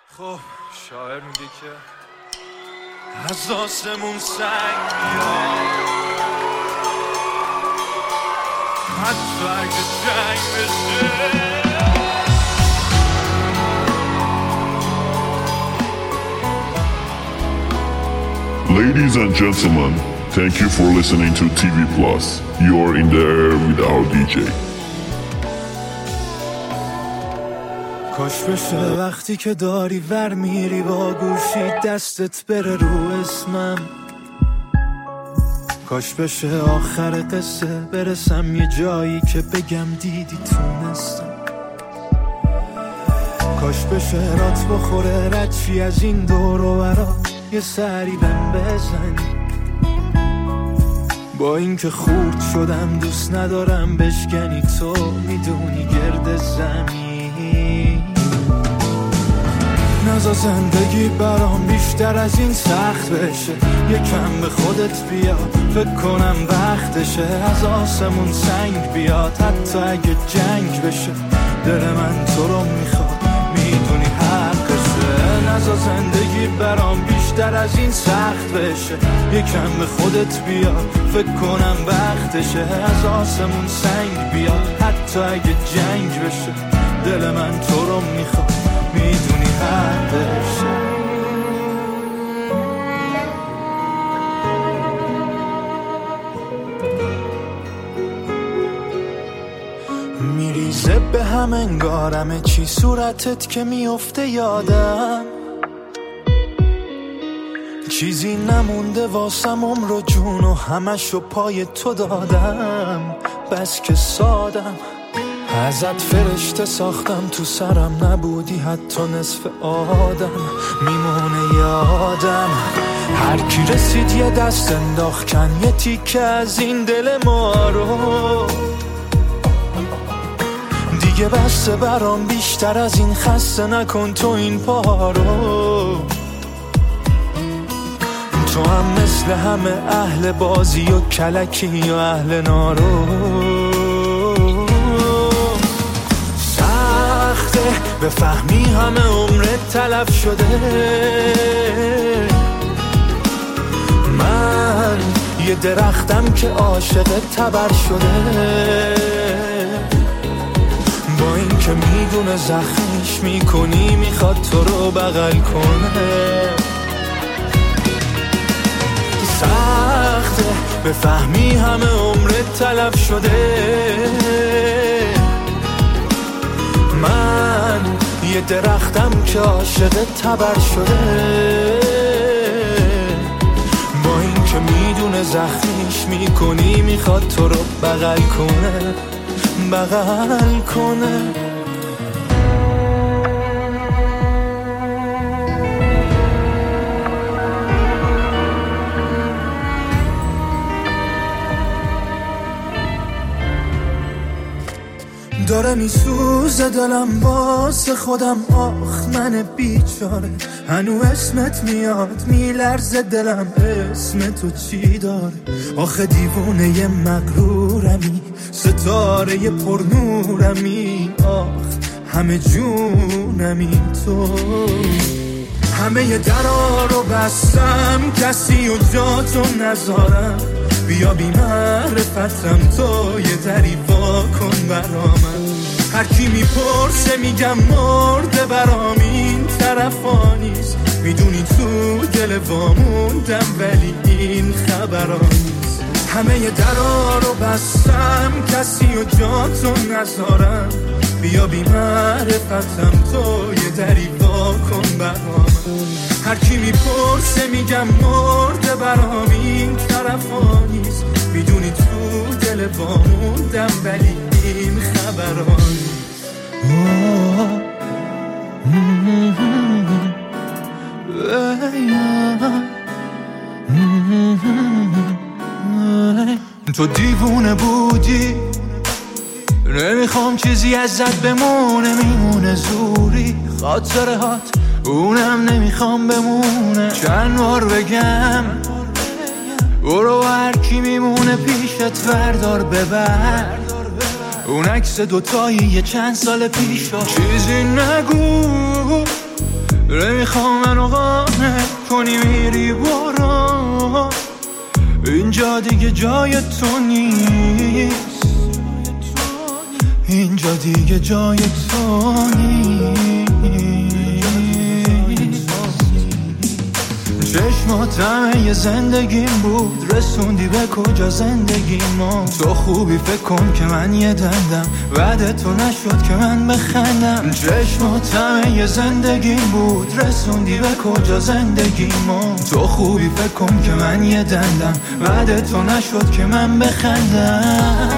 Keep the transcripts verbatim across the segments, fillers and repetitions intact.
خب شاعر میگه که از آسمون سنگ میاد، حتی اگه جنگ بشه. Ladies and gentlemen, thank you for listening to T V Plus. You're in the air with our دی جی. کاش بشه وقتی که داری ور میری با گوشی دستت بره رو اسمم، کاش بشه آخر قصه برسم یه جایی که بگم دیدی تونستم، کاش بشه رات بخوره ردشی از این دور و برا یه سری بهم بزنی. با اینکه خورد شدم دوست ندارم بشکنی، تو میدونی گرد زمین. نزا زندگی برام بیشتر از این سخت بشه، یکم به خودت بیا فکر کنم وقتشه. از آسمون سنگ بیاد حتی اگه جنگ بشه، دل من تو رو میخواد میدونی حقشه. نزا زندگی برام بیشتر از این سخت بشه، یکم به خودت بیا فکر کنم وقتشه. از آسمون سنگ بیاد حتی اگه جنگ بشه، دل من تو رو میخواد میدونی حقشه. میریزه به هم انگارمه چی صورتت که میفته یادم، چیزی نمونده واسم عمر و جون و همشو پای تو دادم. بس که سادم ازت فرشته ساختم، تو سرم نبودی حتی نصف آدم. میمونه یادم هر کی رسید یه دست انداخت کن یه تیکه از این دل ما رو. دیگه بسته برام بیشتر از این خسته نکن تو این پا رو. تو هم مثل همه اهل بازی و کلکی و اهل نارو. سخته بفهمی همه عمرت تلف شده، من یه درختم که عاشق تبر شده. با این که میدونه زخمش میکنی میخواد تو رو بغل کنه. سخته بفهمی همه عمرت تلف شده، من یه درختم که عاشق تبر شده. با این که میدونه زخمیش میکنی میخواد تو رو بغل کنه بغل کنه. داره میسوزه دلم واسه خودم، آخ من بیچاره. هنو اسمت میاد میلرزه دلم، اسم تو چی داره؟ آخه دیوونه ی مغرورمی، ستاره ی پرنورمی، آخ همه جونمی تو. همه ی درا رو بستم کسی و جا تو نذارم، بیا بی معرفتم تو یه دری وا کن برامن. هر کی میپرسه میگم مرده برام این طرفا نیست، میدونی تو دل واموندم ولی این خبرا نیست. همه ی درا رو بستم کسی و جا تو نذارم، بیا بی معرفتم تو یه دری وا کن برامن. هر کی میپرسه میگم مرده برام این طرفا نیست، میدونی تو دل واموندم ولی این خبرا نیست. تو دیوونه بودی، نمیخوام چیزی ازت بمونه، میمونه زوری خاطره هات اونم نمیخوام بمونه. چند بار بگم برو هر کی میمونه پیشت وردار ببر، اون عکس دوتایی یه چند سال پیشا. چیزی نگو اینجا دیگه جای تو نیست، اینجا دیگه جای تو نیست. چشمات همه زندگیم بود، رسوندی به کجا زندگی ما. تو خوبی فکر کن که من یه دندم، وعده تو نشد که من بخندم. چشمات همه زندگیم بود، رسوندی به کجا زندگی ما. تو خوبی فکر کن که من یه دندم، وعده تو نشد که من بخندم.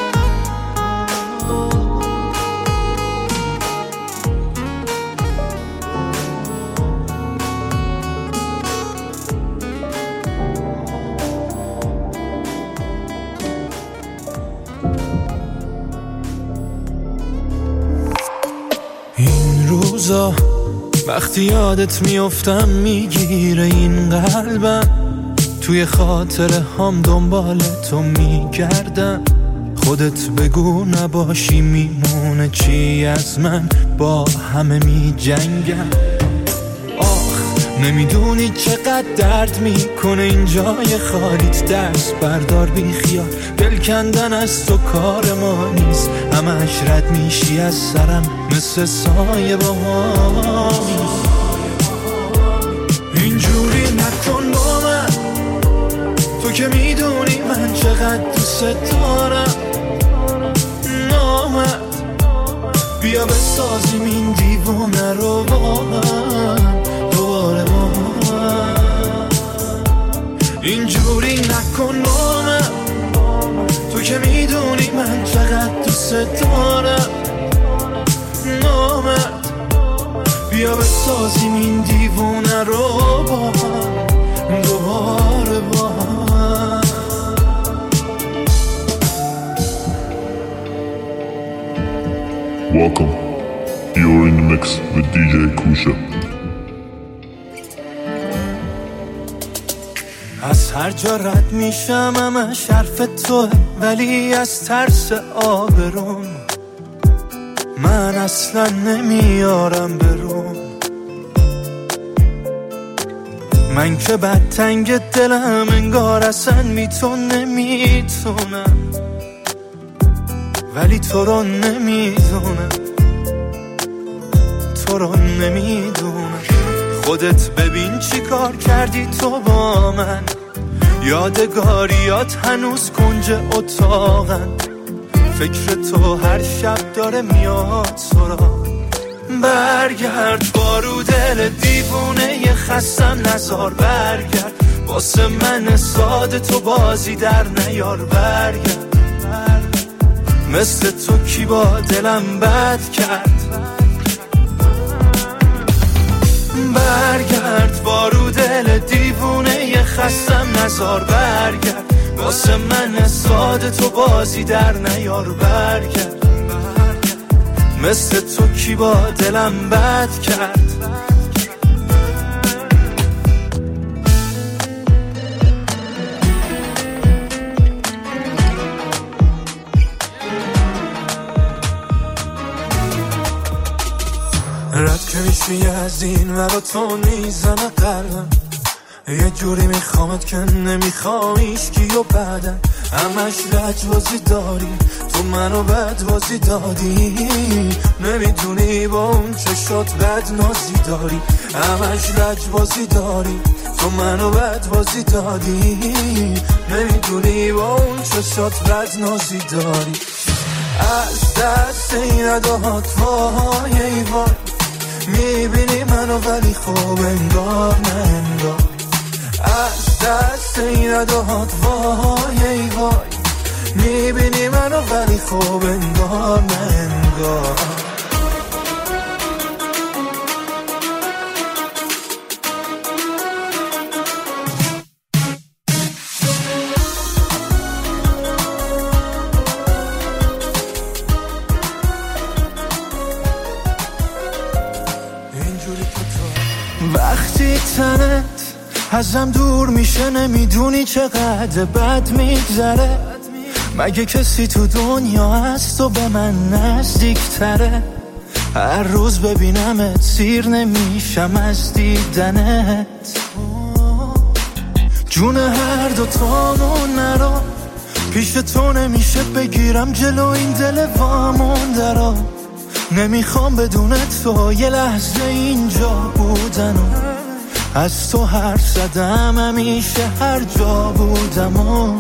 وقتی یادت میافتم میگیره این قلبم، توی خاطره هم دنبال تو میگردم. خودت بگو نباشی میمونه چی از من، با همه میجنگم. آخ نمیدونی چقدر درد میکنه این جای خالیت. دست بردار بی خیال، دل کندن از تو کار ما نیست. همش رد میشی از سرم مثل سایه با ما. اینجوری نکن با من، تو که میدونی من چقدر دوست دارم. نامد بیا بسازیم این دیوونه رو با هم دوباره با هم. اینجوری نکن با من، تو که میدونی من چقدر دوست دارم. نامد بیا بسازیم این دیوونه رو با هم دوباره با هم. Welcome. You're in the mix with دی جی Kusha. از هر جا رد میشم همش حرف توه، ولی از ترس آبروم من اصلا نمیارم برون. من که بد تنگ دلم انگار اصلا بی تو نمیتونم، ولی تو رو نمیدونم، تو رو نمیدونم. خودت ببین چی کار کردی تو با من، یادگاریات هنوز کنج اتاقن. فکر تو هر شب داره میاد سراغ. برگرد بارو دل دیوونه خستم نزار. برگرد واسه من ساده تو بازی در نیار. برگرد مثل تو کی با دلم بد کرد. برگرد بارو دل دیوونه خستم نزار. برگرد واسه من ساده تو بازی در نیار. برگرد مثل تو کی با دلم بد کرد. رد که میشی از این و با تو میزنه قلبم. یه جوری میخوامت که نمیخوام ایشکی و بعدم. همش لجبازی داری تو منو بدبازی دادی. نمیدونی با اون چشات بد نازی داری. همش لجبازی داری تو منو بدبازی دادی. نمیدونی با اون چشات بد نازی داری. از دست این اداهات وای ای وای. میبینی منو ولی خوب انگار نه انگار. از دست این اداهات وای ای وای. میبینی منو ولی خوب انگار نه انگار. وقتی تنت ازم دور میشه نمیدونی چقدر بد میگذره. مگه کسی تو دنیا هست تو به من نزدیک تره. هر روز ببینمت سیر نمیشم از دیدنت. جون هر دو تامون نرو، پیش تو نمیشه بگیرم جلو این دل وامونده رو. نمیخوام بدون تو یه لحظه اینجا بودنو، از تو حرف زدم همیشه هر جا بودم و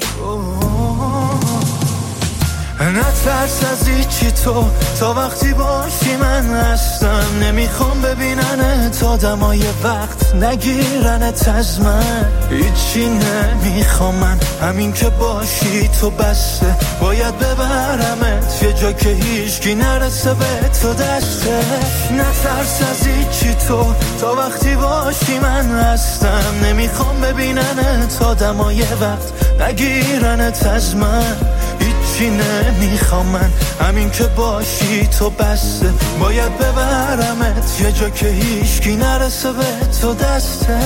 نترس از هیچی تو، تا وقتی باشی من هستم. نمیخوام ببیننت آدمای وقت نگیرنت از من. هیچی نمیخوام من، همین که باشی تو بسته. باید ببرمت یه جا که هیچکی نرسه به تو دسته. نترس از هیچی تو، تا وقتی باشی من هستم. نمیخوام ببیننت آدمای وقت نگیرنت از من. هیچی نمیخوام من، همین که باشی تو بسته. باید ببرمت یه جا که هیچکی نرسه به تو دسته.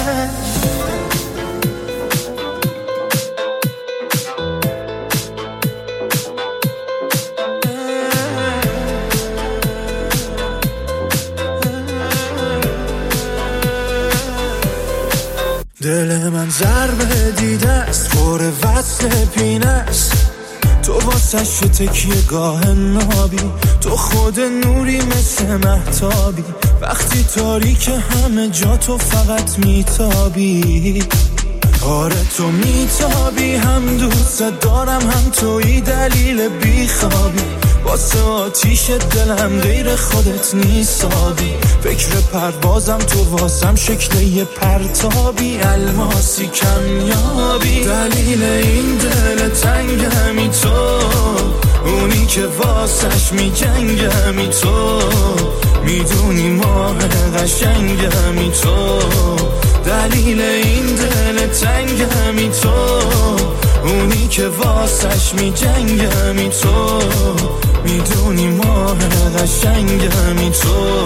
دل من ضربه دیده است، پر وصل پینه است. تو واسه شو تکیه گاه نابی، تو خود نوری مثل مهتابی. وقتی تاریک همه جا تو فقط میتابی. آره تو میتابی، هم دوست دارم هم توی دلیل بیخوابی. واسه آتیش دلم غیر خودت نیستابی. فکر پروازم تو واسم شکل یه پرتابی. الماسی کمیابی، دلیل این دل تنگمی تو. اونی که واسش میجنگمی تو. میدونی ماه قشنگمی تو. دلیل این دل تنگمی تو. اونی که واسش میجنگمی تو. میدونی ماه قشنگمی تو.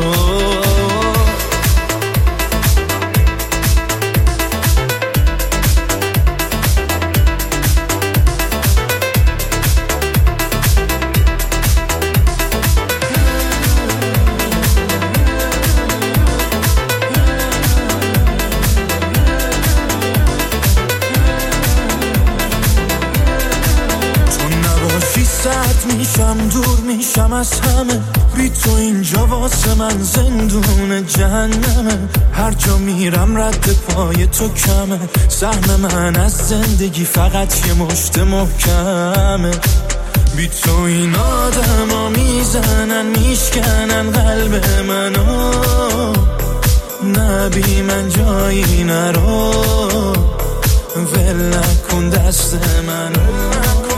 سرد میشم، دور میشم از همه. بی تو اینجا واسه من زندون جهنمه. هر جا میرم رد پای تو کمه. سهم من از زندگی فقط یه مشت محکمه. بی تو این آدم ها میزنن میشکنن قلب منو. نه بی من جایی نرو، ول نکن دست منو.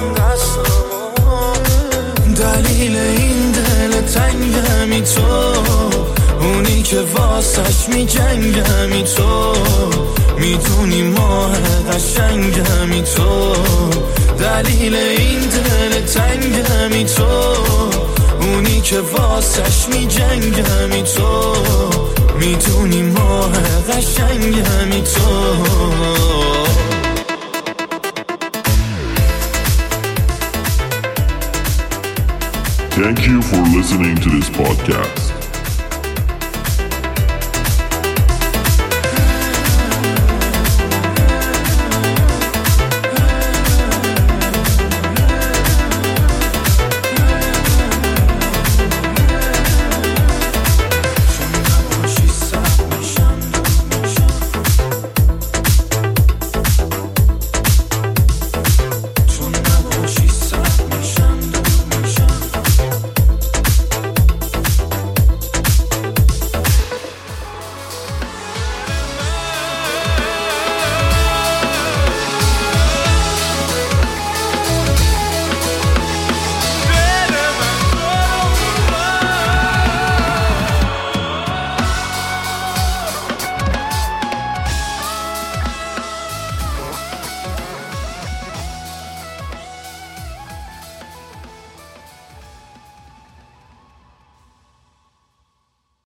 دلیل این دل تنگمی تو. اونی که واسش میجنگمی تو. میدونی ماه قشنگمی تو. دلیل این دل تنگمی تو. اونی که واسش میجنگمی تو. میدونی ماه قشنگمی تو. Thank you for listening to this podcast.